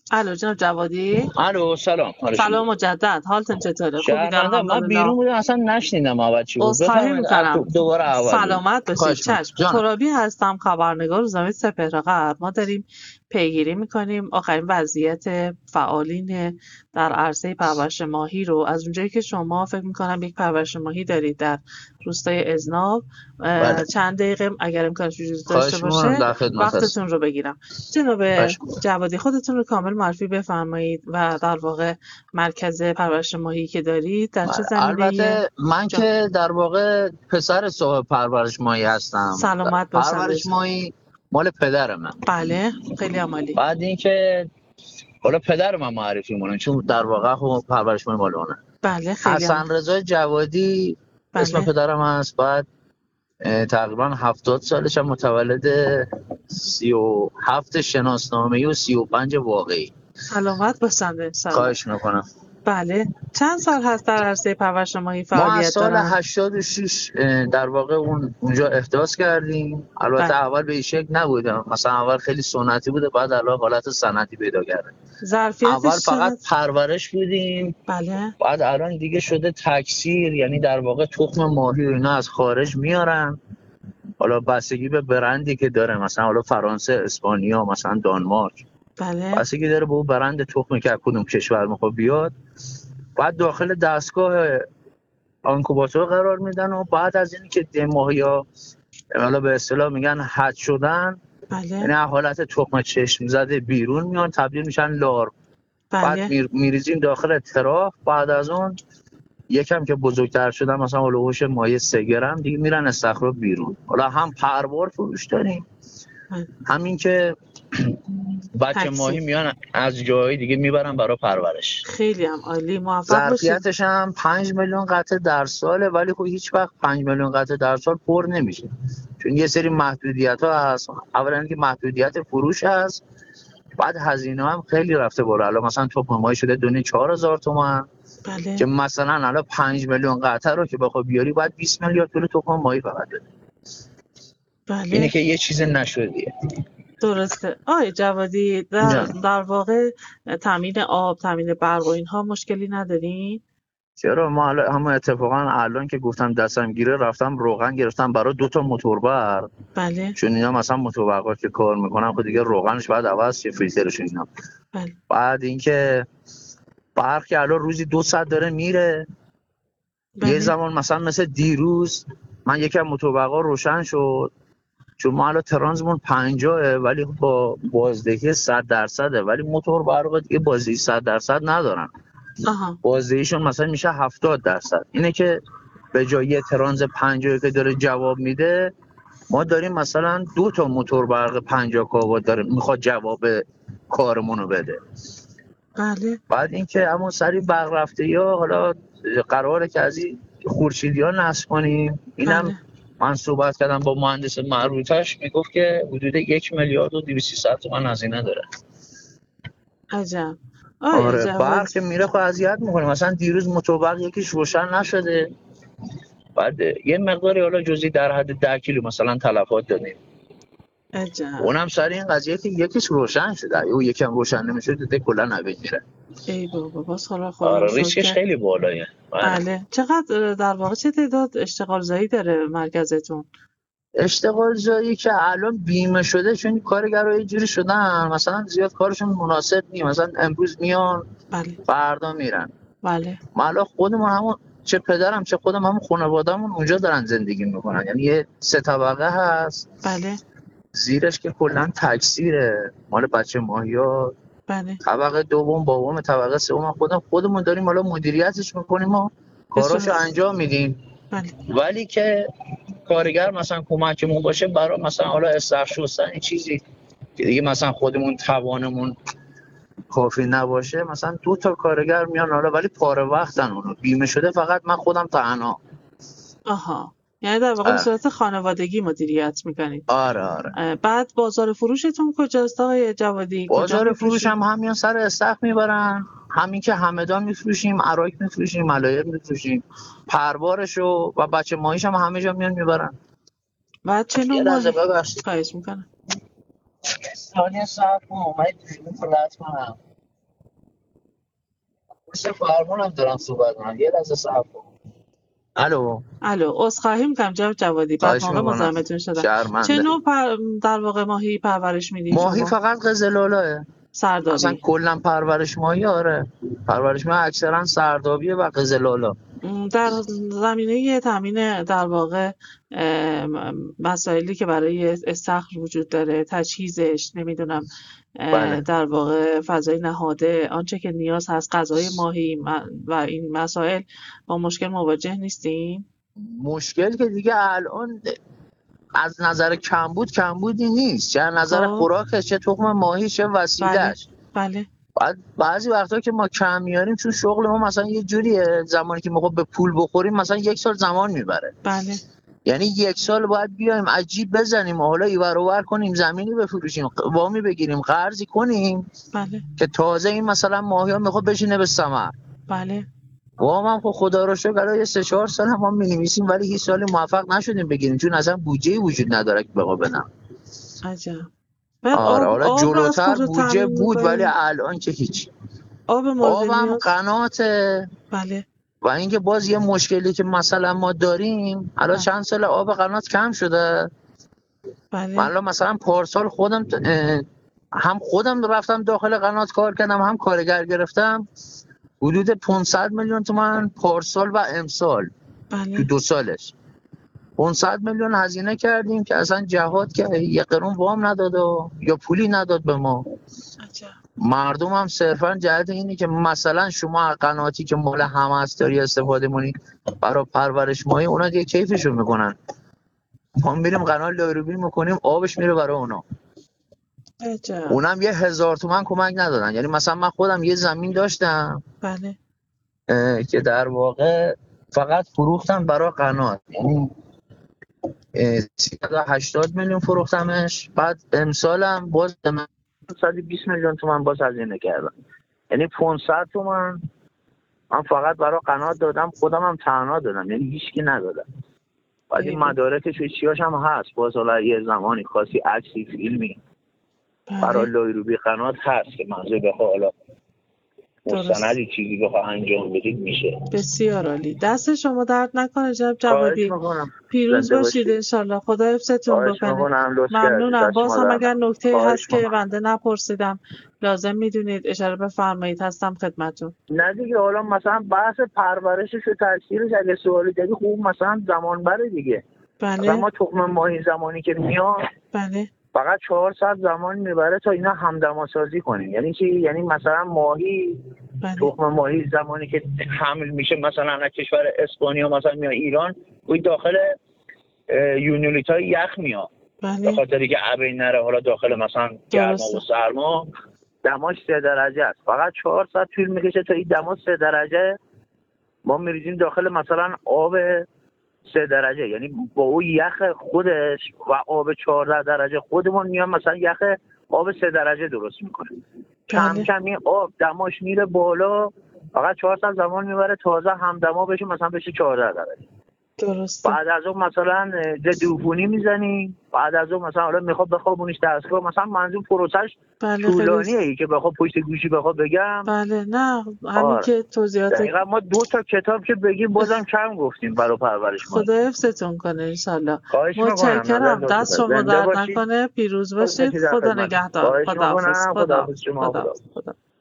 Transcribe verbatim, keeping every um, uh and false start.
الو جناب جوادی. الو سلام. سلام مجدد، حالتون چطوره؟ خوبی؟ در شهرنده من الحمدلله. بیرون بودم اصلا نشنیدم اول چی بود. عذرخواهی بفرمایید اب- میکنم. دوباره اول بگید. سلامت باشید. خواهش می‌کنم چشم. جانم. ترابی هستم، خبرنگار روزنامه سپهر غرب. ما داریم پیگیری میکنیم آخرین وضعیت فعالین در عرصه پرورش ماهی رو. از اونجایی که شما فکر میکنم یک پرورش ماهی دارید در روستای ازناب، بله اه، چند دقیقه اگر امکانش وجود داشته خواهش می‌کنم باشه در خدمت هست. وقتتون رو بگیرم. جناب خواهش می‌کنم. جوادی، خودتون رو کامل معرفی بفرمایید و در واقع مرکز پرورش ماهی که دارید در چه زمینه‌ایه؟ البته من جان. که در واقع پسر صاحب پرورش ماهی هستم. سلامت باشن پرورش عزیزم. ماهی مال پدر من. بله، خیلی عالی. بعد اینکه حالا پدر من معرفی مونه چون در واقع خب پرورش ماهی مال اونه. بله، خیلی عالی. حسن رضا جوادی اسم بله. پدرم هست. بعد اه، تقریبا هفتاد سالشم، متولد سی و هفت شناسنامه‌ای و سی و پنج واقعی. سلامت باشن انشالله. خواهش میکنم. بله. چند سال هست در عرصه پرورش ماهی ما از فعالیت سال دارن؟ هشتاد و شش اه، در واقع اون اونجا احداث کردیم. البته بله. اول به این شکل نبودم، مثلا اول خیلی سنتی بوده، بعد الان حالت صنعتی پیدا کرده. اول ظرفیتش فقط چقدر؟ پرورش بودیم، بله. بعد الان دیگه شده تکثیر، یعنی در واقع تخم ماهی و اینا از خارج میارن. حالا بستگی به برندی که داره، مثلا حالا فرانسه، اسپانیا، مثلا دانمارک، بله. بستگی داره به اون برند تخمی که از کدوم کشور میخواد بیاد. بعد داخل دستگاه آنکوباتور قرار میدن و بعد از اینی که ده ماهیا حالا به اصطلاح میگن حد شدن، بله. یعنی از حالت تخم چشم زده بیرون میان، تبدیل میشن لارو. بعد بله. میر میریزیم داخل تراف. بعد از اون یکم که بزرگتر شدن، مثلا هولوش مایع سه گرم، دیگه میرن استخراج بیرون. حالا هم پروار فروش داریم، بله. همین که بچه ماهی تکثیر. میان از جای دیگه میبرن برای پرورش. خیلی هم عالی، موفق باشید. ظرفیتش هم پنج میلیون قطعه در ساله، ولی خب هیچ وقت پنج میلیون قطعه در سال پر نمیشه، چون یه سری محدودیت ها هست. اولا که محدودیت فروش هست، بعد هزینه هم خیلی رفته بالا. الان مثلا تخم ماهی شده دونه چهار هزار تومان، بله. که مثلا الان پنج میلیون قطعه رو که بخوای بیاری باید بیست میلیارد پول تخم ماهی فقط بده. اینه بله. که یه چیز نشدیه. درسته. آقای جوادی، در, جان در واقع تامین آب، تامین برق و اینها مشکلی ندارین؟ چرا، ما الان هم اتفاقا الان که گفتم دستم گیره، رفتم روغن گرفتم برای دو تا موتور برق، بله. چون اینا مثلا موتور برقا که کار میکنن خب دیگه روغنش بعد عوض شه، فیلترش اینا. بله. بعد اینکه برق که الان روزی دو ساعت داره میره. یه بله. زمان مثلا مثل دیروز من یکم موتور برقا روشن شد، چون ما الان ترانزمون پنجاه ولی با بازدهی صد درصده، ولی موتور برق دیگه بازدهی صد درصد ندارن، آها. بازدهیشون مثلا میشه هفتاد درصد. اینه که به جای یه ترانز پنجاه که داره جواب میده، ما داریم مثلا دو تا موتور برق پنجاه کاوات داره میخواد جواب کارمون رو بده. بله. بعد اینکه همون سری برق رفته یا حالا قراره که از این خورشیدی ها نصب کنیم. اینم بله. من صحبت کردم با مهندس مربوطش، میگفت که حدود یک میلیارد و دویست سی تومن هزینه داره. عجب. آقای آره جواد. برق که میره خب اذیت میکنه. مثلا دیروز موتور برق یکیش روشن نشده، بعد یه مقداری حالا جزئی در حد ده کیلو مثلا تلفات دادیم. عجب. اونم سر این قضیه که یکیش روشن شده، او یکم روشن نمیشه دیگه کلا نوید میره. ای بابا، باز حالا خدا رو آره شکر ریسکش که. خیلی بالاییه. بله. چقدر در واقع چه تعداد اشتغال زایی داره مرکزتون؟ اشتغال جایی که الان بیمه شده، چون کارگرها یه جوری شدن مثلا زیاد کارشون مناسب نیست، مثلا امروز میان بله. فردا میرن. بله. ما الان خودمون همون، چه پدرم چه خودم، همون خانواده‌مون اونجا دارن زندگی میکنن، یعنی یه سه طبقه هست، بله. زیرش که کلا تکثیره مال بچه ماهیا. بله. طبقه دوم، باوم، طبقه سوم خودم خودمون داریم حالا مدیریتش میکنیم و به کاراشو صورت. انجام میدیم. بله. ولی که کارگر مثلا کمکمون باشه برای مثلا حالا استخر شستن این چیزی که دیگه مثلا خودمون توانمون کافی نباشه، مثلا دو تا کارگر میان حالا، ولی پاره وقتن، اونو بیمه شده، فقط من خودم تنها. آها. یعنی در واقع به آره صورت خانوادگی مدیریت میکنید. آره آره. بعد بازار فروشتون کجاست آقای جوادی؟ کجا بازار فروش میفروشید؟ هم همیان سر استخر میبرن، همین که همدان میفروشیم، عراق میفروشیم، ملایر میفروشیم، پروارشو و بچه ماهیش هم همه جا میان میبرن. بعد چه نوع یه لحظه ماهی؟ ببخشید، خواهش میکنم. ثانیه صبر کن، من فلت کنم. پشت فرمونم دارم صحبت کنم، یه لحظه صبر کن. الو. الو، عذرخواهی میکنم جناب جوادی، بعد خواهش موقع میکنم، مزاحمتون شدم. چه شرمنده. نوع پر... در واقع ماهی پرورش میدین ماهی شما؟ فقط قزل‌آلا، اصلا سردابی. کلا پرورش ماهی. آره پرورش ماهی اکثرا سردابیه و قزل‌آلا. م، در زمینه تامین در واقع ام، مسائلی که برای استخر وجود داره، تجهیزش، نمیدونم بله. در واقع فضای نهاده، آنچه که نیاز هست، غذای ماهی م- و این مسائل، با مشکل مواجه نیستین؟ مشکل که دیگه الان از نظر کمبود کمبودی نیست، چه از نظر خب. خوراکش، چه تخم ماهی، چه بله. وسیله‌اش. بله. بعد بعضی وقتا که ما کم میاریم، چون شغل ما مثلا یه جوریه، زمانی که میخوام به پول بخوریم مثلا یک سال زمان میبره. بله. یعنی یک سال باید بیایم عجیب بزنیم، حالا ایور اون کنیم، زمینی بفروشیم، وامی بگیریم، قرضی کنیم بله. که تازه این مثلا ماهی ها میخواد بشینه به ثمر. بله. وام هم خب خدا رو شکر الان یه سه چهار سال هم ما می‌نویسیم، ولی هیچ سالی موفق نشدیم بگیریم، چون اصلا بودجه وجود نداره که بخوام بدم. عجب. بعد آره آب حالا آب رو از جلوتر کجا بودجه تامین بود، ولی میکنین؟ الان که هیچ. آب مورد آبم نیاز. قناته. بله. و اینکه باز یه مشکلی که مثلا ما داریم، الان بله. چند سال آب قنات کم شده. من بله. الان مثلا پارسال خودم اه، هم خودم رفتم داخل قنات کار کردم، هم کارگر گرفتم. حدود پانصد میلیون تومان پارسال و امسال تو بله. دو سالش پانصد میلیون هزینه کردیم که اصلا جهاد که یه قرون وام نداد و یا پولی نداد به ما. عجب. مردم هم صرفا جهت اینی که مثلا شما قناتی که مال همه است داری استفاده کنی برای پرورش ماهی، اونا دیگه کیفشون میکنن. ما میریم قناه لاروبی میکنیم، آبش میره برای اونا. عجب. اونم یه هزار تومن کمک ندادن. یعنی مثلا من خودم یه زمین داشتم بله. اه، که در واقع فقط فروختم برای قنات، یعنی اه، سیصد و هشتاد میلیون فروختمش. بعد امسالم باز به من صد و بیست میلیون تومن باز هزینه کردم. یعنی پانصد تومن من فقط برای قنات دادم، خودم هم تنها دادم، یعنی هیچکی ندادم. بعد این خیلی. مدارکش و چیاش هم هست، باز حالا یه زمانی خاصی عکسی فیلمی برای بله. لایروبی قنات هست که منظور به حالا درست. مستندی چیزی بخواه انجام بدید میشه. بسیار عالی. دست شما درد نکنه جناب خواهش جوادی. میکنم. پیروز زنده باشید باشید. انشالله. خدا حفظتون خواهش بکنه. میکنم، لطف کردید، ممنونم. دست باز شما هم در اگر نکنه. نکته هست خواهش که میکنم. بنده نپرسیدم لازم میدونید اشاره بفرمایید، هستم خدمتون. نه دیگه، حالا مثلا بحث پرورشش و تاثیرش اگه سوالی داری خوب مثلا زمان بره دیگه. مثلا بله. ما تخم ماهی زمانی که میاد بله. فقط چهار ساعت زمان میبره تا اینا همدما سازی کنیم. یعنی چی؟ یعنی مثلا ماهی، بله. تخم ماهی زمانی که حمل میشه مثلا از کشور اسپانیا مثلا میاد ایران، اون داخل یونیلیت های یخ میاد، به بله. خاطری که ابی نره حالا داخل مثلا گرما درسته. و سرما. دماش سه درجه است، فقط چهار ساعت طول میکشه تا این دما سه درجه ما میریزیم داخل مثلا آب سه درجه. یعنی با اون یخ خودش و آب چهارده درجه خودمون میام مثلا یخ آب سه درجه درست میکنه. کم بله. کم این آب دماش میره بالا، فقط چهار ساعت زمان میبره تازه همدما بشه، مثلا بشه چهارده درجه. درسته. بعد از اون مثلا ضد عفونی میزنی، بعد از اون مثلا حالا میخواد بخوابونیش دستگاه، مثلا منظور پروسش بله. خیلی. طولانیه ای که بخواد پشت گوشی بخواد بگم. بله. نه همین آره که توضیحات. دقیقا ما دو تا کتاب که بگیم بازم کم گفتیم برای پرورش ماهی. خدا حفظتون کنه انشالله. خواهش میکنم، نظر متشکرم. لطف دست کنید. شما زنده درد باشید. نکنه. پیروز باشید. باشید در خدا خدمت. نگهدار. خواهش خداحافظ. میکنم. خداحافظ. خداحافظ شما. خدا. خداحافظ. خدا.